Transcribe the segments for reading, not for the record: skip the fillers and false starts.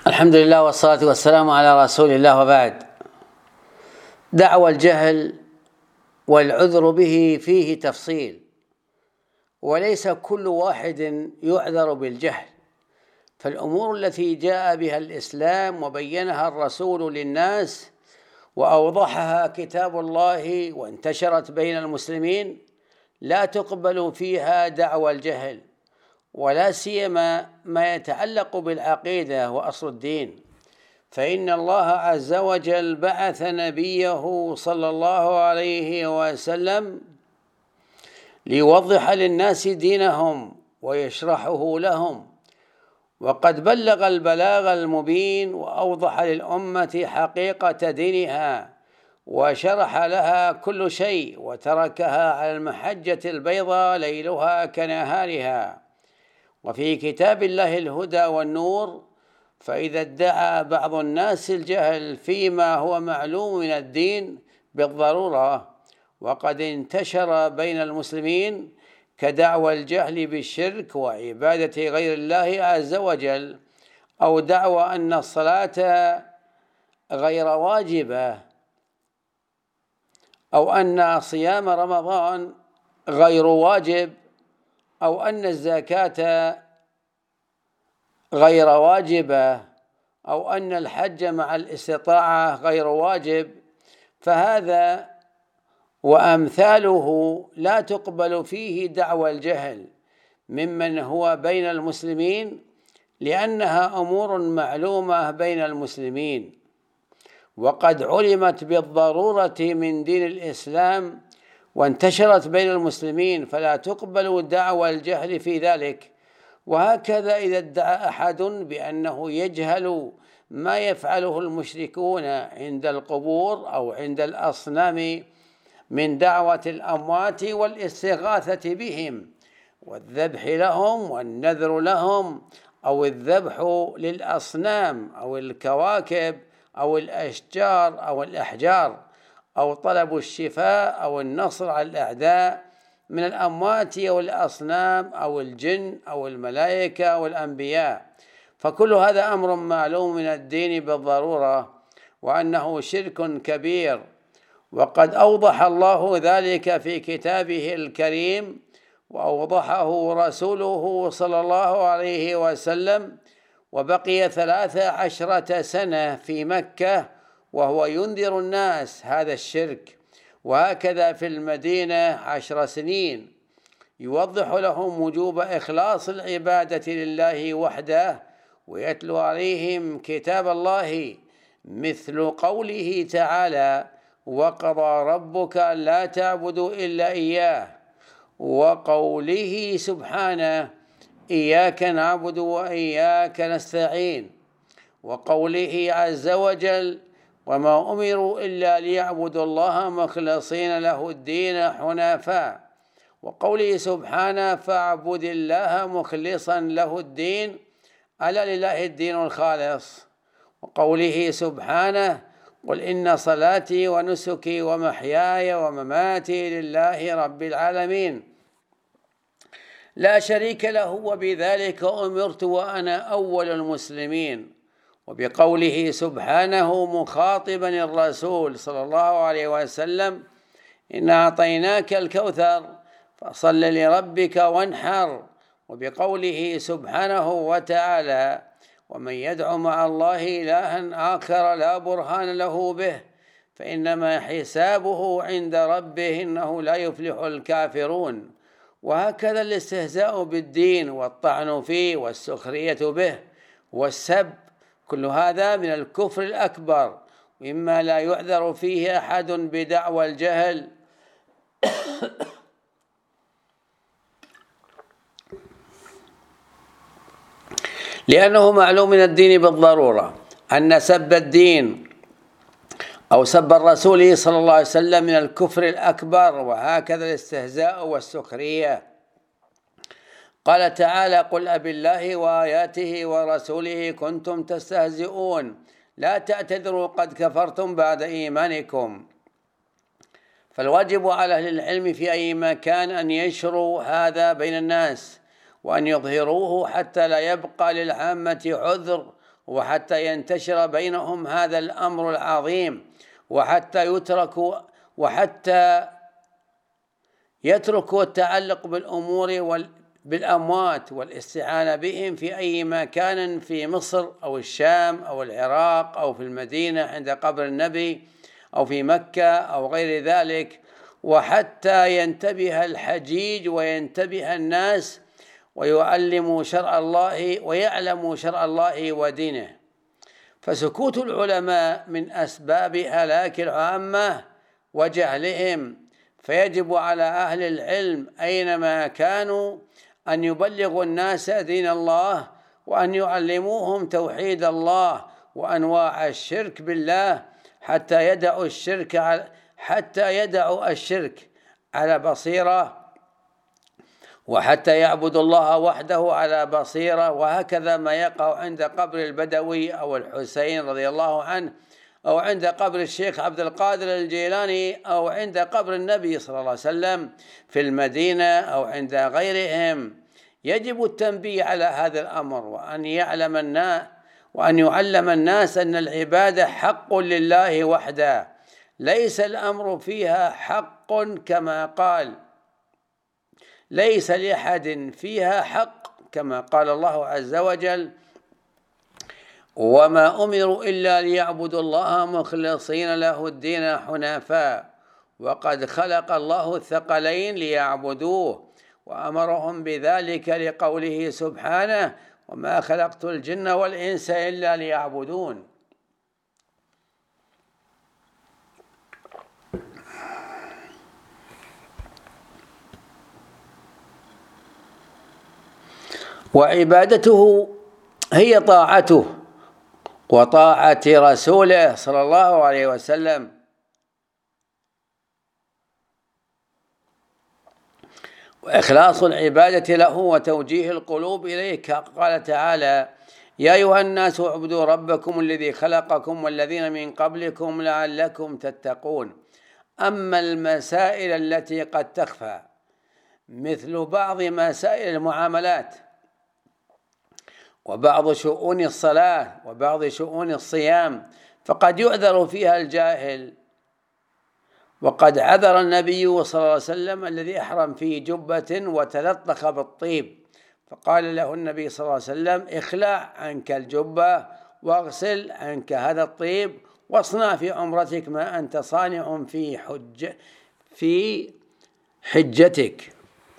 الحمد لله والصلاة والسلام على رسول الله، وبعد. دعوى الجهل والعذر به فيه تفصيل، وليس كل واحد يعذر بالجهل، فالأمور التي جاء بها الإسلام وبينها الرسول للناس وأوضحها كتاب الله وانتشرت بين المسلمين لا تقبل فيها دعوى الجهل، ولا سيما ما يتعلق بالعقيدة وأصل الدين، فإن الله عز وجل بعث نبيه صلى الله عليه وسلم ليوضح للناس دينهم ويشرحه لهم، وقد بلغ البلاغ المبين وأوضح للأمة حقيقة دينها وشرح لها كل شيء وتركها على المحجة البيضاء ليلها كنهارها. وفي كتاب الله الهدى والنور، فإذا ادعى بعض الناس الجهل فيما هو معلوم من الدين بالضرورة وقد انتشر بين المسلمين كدعوى الجهل بالشرك وعبادة غير الله عز وجل، أو دعوى أن الصلاة غير واجبة، أو أن صيام رمضان غير واجب، أو أن الزكاة غير واجبة، أو أن الحج مع الاستطاعة غير واجب، فهذا وأمثاله لا تقبل فيه دعوى الجهل ممن هو بين المسلمين، لأنها أمور معلومة بين المسلمين وقد علمت بالضرورة من دين الإسلام وانتشرت بين المسلمين، فلا تقبل دعوى الجهل في ذلك. وهكذا إذا ادعى أحد بأنه يجهل ما يفعله المشركون عند القبور أو عند الأصنام من دعوة الأموات والاستغاثة بهم والذبح لهم والنذر لهم، أو الذبح للأصنام أو الكواكب أو الأشجار أو الأحجار، أو طلب الشفاء أو النصر على الأعداء من الأموات أو الأصنام أو الجن أو الملائكة أو الأنبياء، فكل هذا أمر معلوم من الدين بالضرورة، وأنه شرك كبير، وقد أوضح الله ذلك في كتابه الكريم وأوضحه رسوله صلى الله عليه وسلم، وبقي 13 سنة في مكة وهو ينذر الناس هذا الشرك، وهكذا في المدينة 10 سنين يوضح لهم وجوب إخلاص العبادة لله وحده ويتلو عليهم كتاب الله، مثل قوله تعالى: وقضى ربك ألا تعبدوا إلا إياه، وقوله سبحانه: إياك نعبد وإياك نستعين، وقوله عز وجل: وما أمروا إلا ليعبدوا الله مخلصين له الدين حنفاء، وقوله سبحانه: فاعبد الله مخلصا له الدين ألا لله الدين الخالص، وقوله سبحانه: قل إن صلاتي ونسكي ومحياي ومماتي لله رب العالمين لا شريك له وبذلك أمرت وأنا أول المسلمين، وبقوله سبحانه مخاطبا الرسول صلى الله عليه وسلم: إنا أعطيناك الكوثر فصل لربك وانحر، وبقوله سبحانه وتعالى: ومن يدع مع الله إلها آخر لا برهان له به فإنما حسابه عند ربه إنه لا يفلح الكافرون. وهكذا الاستهزاء بالدين والطعن فيه والسخرية به والسب، كل هذا من الكفر الأكبر، مما لا يعذر فيه أحد بدعوى الجهل لأنه معلوم من الدين بالضرورة أن سب الدين أو سب الرسول صلى الله عليه وسلم من الكفر الأكبر، وهكذا الاستهزاء والسخرية. قال تعالى: قل أبالله وآياته ورسوله كنتم تستهزئون لا تعتذروا قد كفرتم بعد إيمانكم. فالواجب على أهل العلم في أي مكان أن ينشروا هذا بين الناس وأن يظهروه حتى لا يبقى للعامة عذر وحتى ينتشر بينهم هذا الأمر العظيم، وحتى يتركوا التعلق بالأمور بالأموات والاستعانة بهم في أي مكان في مصر أو الشام أو العراق أو في المدينة عند قبر النبي أو في مكة أو غير ذلك، وحتى ينتبه الحجيج وينتبه الناس ويعلموا شرع الله ودينه. فسكوت العلماء من أسباب هلاك العامة وجهلهم، فيجب على أهل العلم أينما كانوا أن يبلغوا الناس دين الله، وأن يعلموهم توحيد الله وأنواع الشرك بالله، حتى يدعوا الشرك على بصيرة، وحتى يعبدوا الله وحده على بصيرة. وهكذا ما يقع عند قبر البدوي أو الحسين رضي الله عنه، أو عند قبر الشيخ عبد القادر الجيلاني، أو عند قبر النبي صلى الله عليه وسلم في المدينة، أو عند غيرهم. يجب التنبيه على هذا الأمر، وأن يعلم الناس أن العبادة حق لله وحده، ليس الأمر فيها حق كما قال، ليس لأحد فيها حق، كما قال الله عز وجل: وما أمروا إلا ليعبدوا الله مخلصين له الدين حنفاء، وقد خلق الله الثقلين ليعبدوه، وأمرهم بذلك لقوله سبحانه: وما خلقت الجن والإنس إلا ليعبدون. وعبادته هي طاعته وطاعة رسوله صلى الله عليه وسلم، وإخلاص العبادة له وتوجيه القلوب إليه. قال تعالى: يا أيها الناس اعبدوا ربكم الذي خلقكم والذين من قبلكم لعلكم تتقون. أما المسائل التي قد تخفى، مثل بعض مسائل المعاملات، وبعض شؤون الصلاة، وبعض شؤون الصيام، فقد يعذر فيها الجاهل. وقد عذر النبي صلى الله عليه وسلم الذي أحرم في جبة وتلطخ بالطيب، فقال له النبي صلى الله عليه وسلم: اخلع عنك الجبة واغسل عنك هذا الطيب، واصنع في عمرتك ما أنت صانع في حجتك.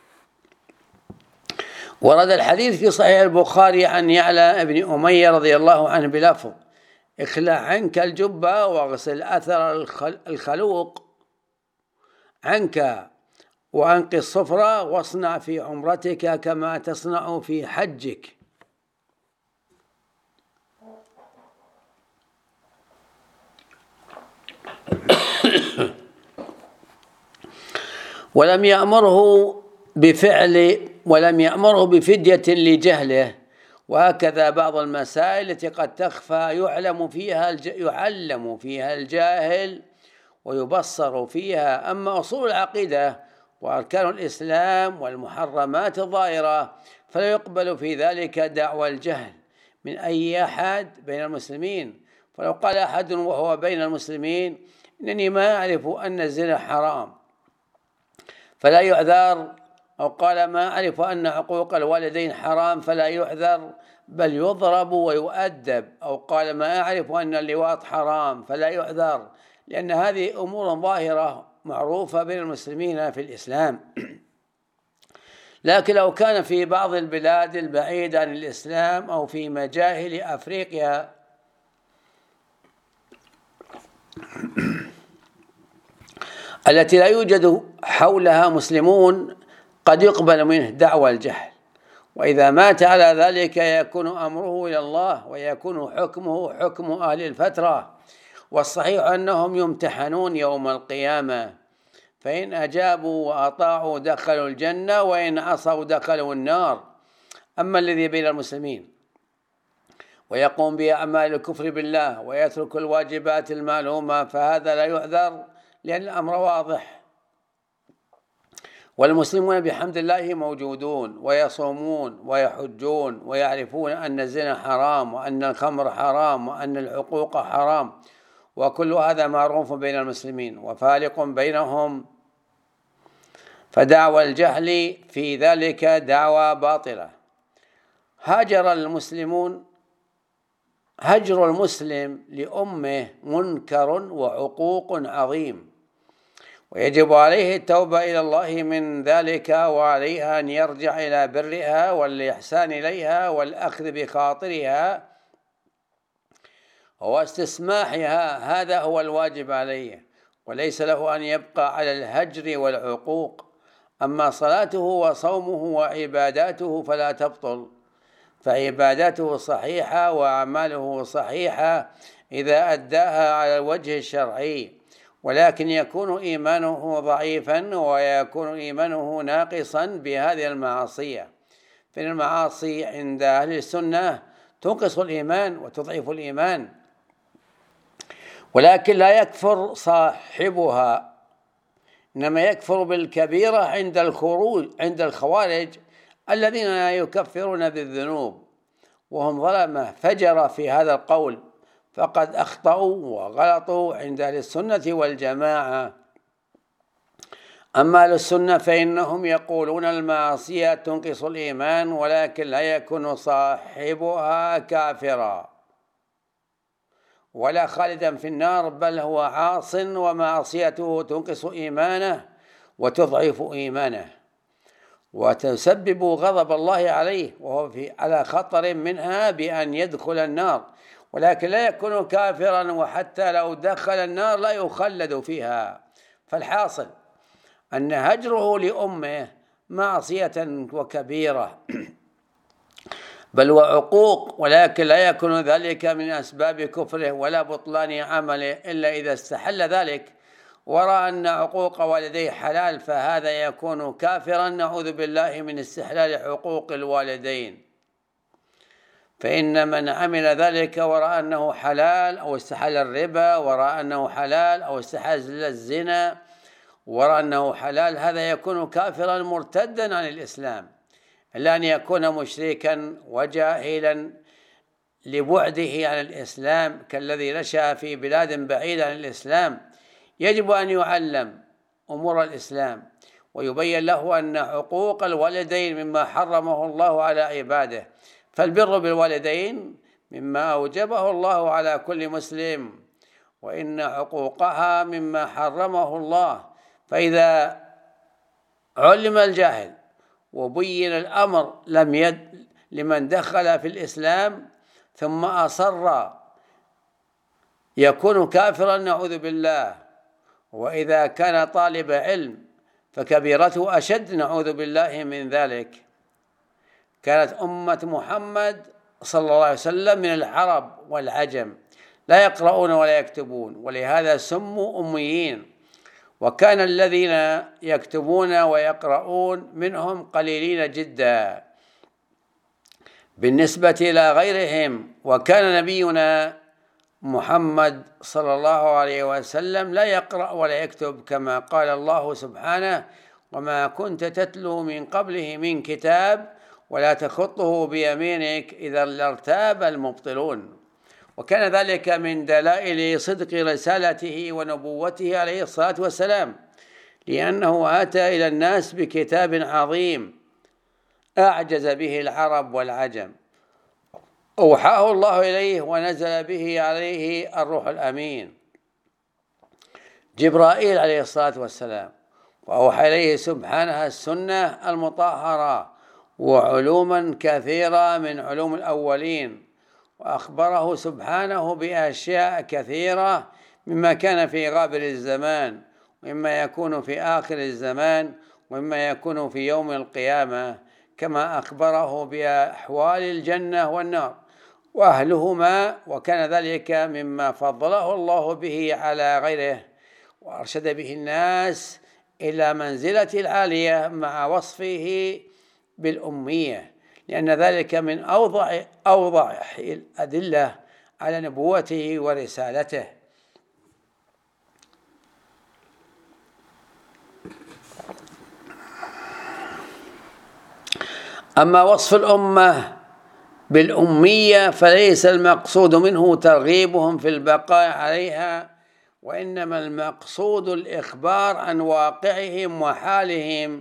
ورد الحديث في صحيح البخاري عن يعلى بن أمية رضي الله عنه بلفظ: اخلع عنك الجبة واغسل أثر الخلوق عنك، وأنق الصفرة، واصنع في عمرتك كما تصنع في حجك. ولم يأمره بفدية لجهله. وهكذا بعض المسائل التي قد تخفى يعلم فيها الجاهل ويبصر فيها. أما أصول العقيدة وأركان الإسلام والمحرمات الظاهرة فلا يقبل في ذلك دعوى الجهل من أي أحد بين المسلمين. فلو قال أحد وهو بين المسلمين: إنني ما أعرف أن الزنا حرام، فلا يعذر، أو قال: ما أعرف أن عقوق الوالدين حرام، فلا يعذر بل يضرب ويؤدب، أو قال: ما أعرف أن اللواط حرام، فلا يعذر، لأن هذه أمور ظاهرة معروفة بين المسلمين في الإسلام. لكن لو كان في بعض البلاد البعيدة عن الإسلام أو في مجاهل أفريقيا التي لا يوجد حولها مسلمون قد يقبل منه دعوى الجهل، وإذا مات على ذلك يكون أمره إلى الله، ويكون حكمه حكم أهل الفترة. والصحيح أنهم يمتحنون يوم القيامة، فإن أجابوا وأطاعوا دخلوا الجنة، وإن عصوا دخلوا النار. أما الذي بين المسلمين ويقوم بأعمال الكفر بالله ويترك الواجبات المعلومة، فهذا لا يعذر، لأن الأمر واضح. والمسلمون بحمد الله موجودون ويصومون ويحجون ويعرفون أن الزنا حرام وأن الخمر حرام وأن العقوق حرام، وكل هذا معروف بين المسلمين وفارق بينهم، فدعوى الجهل في ذلك دعوى باطلة. هجر المسلم لأمه منكر وعقوق عظيم، ويجب عليه التوبة إلى الله من ذلك، وعليها أن يرجع إلى برها والإحسان إليها والأخذ بخاطرها واستسماحها، هذا هو الواجب عليه، وليس له أن يبقى على الهجر والعقوق. أما صلاته وصومه وعباداته فلا تبطل، فعباداته صحيحة وأعماله صحيحة إذا أداها على الوجه الشرعي، ولكن يكون إيمانه ضعيفا ويكون إيمانه ناقصا بهذه المعاصي. فإن المعاصي عند أهل السنة تنقص الإيمان وتضعف الإيمان، ولكن لا يكفر صاحبها، إنما يكفر بالكبيرة عند الخوارج الذين يكفرون بالذنوب وهم ظلمة فجر في هذا القول، فقد أخطأوا وغلطوا عند أهل السنة والجماعة. أما أهل السنة فإنهم يقولون المعصية تنقص الإيمان، ولكن لا يكون صاحبها كافرا ولا خالدا في النار، بل هو عاص ومعصيته تنقص إيمانه وتضعف إيمانه وتسبب غضب الله عليه، وهو على خطر منها بأن يدخل النار، ولكن لا يكون كافرا، وحتى لو دخل النار لا يخلد فيها. فالحاصل أن هجره لأمه معصية وكبيرة بل وعقوق، ولكن لا يكون ذلك من أسباب كفره ولا بطلان عمله إلا إذا استحل ذلك ورأى أن عقوق والديه حلال، فهذا يكون كافرا، نعوذ بالله من استحلال حقوق الوالدين. فإن من عمل ذلك ورأى أنه حلال أو استحل الربا ورأى أنه حلال أو استحل الزنا ورأى أنه حلال، هذا يكون كافرا مرتدا عن الإسلام، إلا أن يكون مشركا وجاهلا لبعده عن الإسلام كالذي نشأ في بلاد بعيدة عن الإسلام. يجب أن يعلم أمور الإسلام ويبين له أن حقوق الوالدين مما حرمه الله على عباده، فالبر بالوالدين مما أوجبه الله على كل مسلم، وإن حقوقها مما حرمه الله. فإذا علم الجاهل وبين الأمر لمن دخل في الإسلام ثم أصر يكون كافرا، نعوذ بالله. وإذا كان طالب علم فكبيرته أشد، نعوذ بالله من ذلك. كانت أمة محمد صلى الله عليه وسلم من العرب والعجم لا يقرؤون ولا يكتبون، ولهذا سموا أميين، وكان الذين يكتبون ويقرؤون منهم قليلين جدا بالنسبة إلى غيرهم. وكان نبينا محمد صلى الله عليه وسلم لا يقرأ ولا يكتب، كما قال الله سبحانه: وما كنت تتلو من قبله من كتاب ولا تخطه بيمينك إذا لارتاب المبطلون. وكان ذلك من دلائل صدق رسالته ونبوته عليه الصلاة والسلام، لأنه أتى إلى الناس بكتاب عظيم أعجز به العرب والعجم، أوحاه الله إليه ونزل به عليه الروح الأمين جبرائيل عليه الصلاة والسلام، وأوحى إليه سبحانه السنة المطهرة وعلوما كثيرة من علوم الأولين، وأخبره سبحانه بأشياء كثيرة مما كان في غابر الزمان ومما يكون في آخر الزمان ومما يكون في يوم القيامة، كما أخبره بأحوال الجنة والنار وأهلهما، وكان ذلك مما فضله الله به على غيره وأرشد به الناس إلى منزلة العالية مع وصفه بالأمية، لأن ذلك من أوضح الأدلة على نبوته ورسالته. أما وصف الأمة بالأمية فليس المقصود منه ترغيبهم في البقاء عليها، وإنما المقصود الإخبار عن واقعهم وحالهم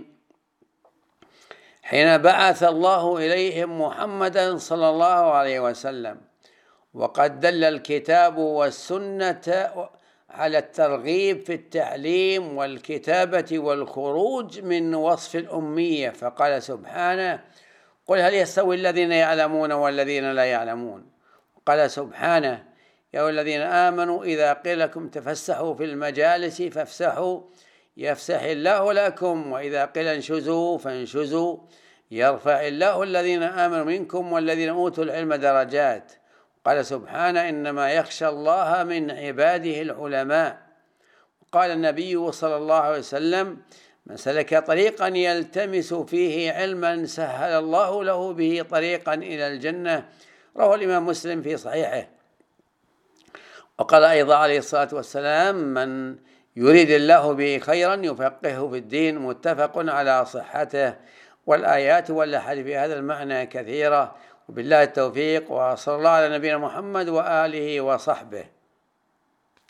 حين بعث الله إليهم محمدا صلى الله عليه وسلم. وقد دل الكتاب والسنة على الترغيب في التعليم والكتابة والخروج من وصف الأمية، فقال سبحانه: قل هل يستوي الذين يعلمون والذين لا يعلمون. قال سبحانه: يا أيها الذين آمنوا إذا قيل لكم تفسحوا في المجالس فافسحوا يفسح الله لكم، وإذا قيل انشزوا فانشزوا يرفع الله الذين آمنوا منكم والذين أوتوا العلم درجات. قال سبحانه: إنما يخشى الله من عباده العلماء. قال النبي صلى الله عليه وسلم: من سلك طريقا يلتمس فيه علما سهل الله له به طريقا إلى الجنة. رواه الإمام مسلم في صحيحه. وقال أيضا عليه الصلاة والسلام: من يريد الله به خيرا يفقهه في الدين. متفق على صحته. والآيات والأحاديث في هذا المعنى كثيرة. وبالله التوفيق، وصلى الله على نبينا محمد وآله وصحبه.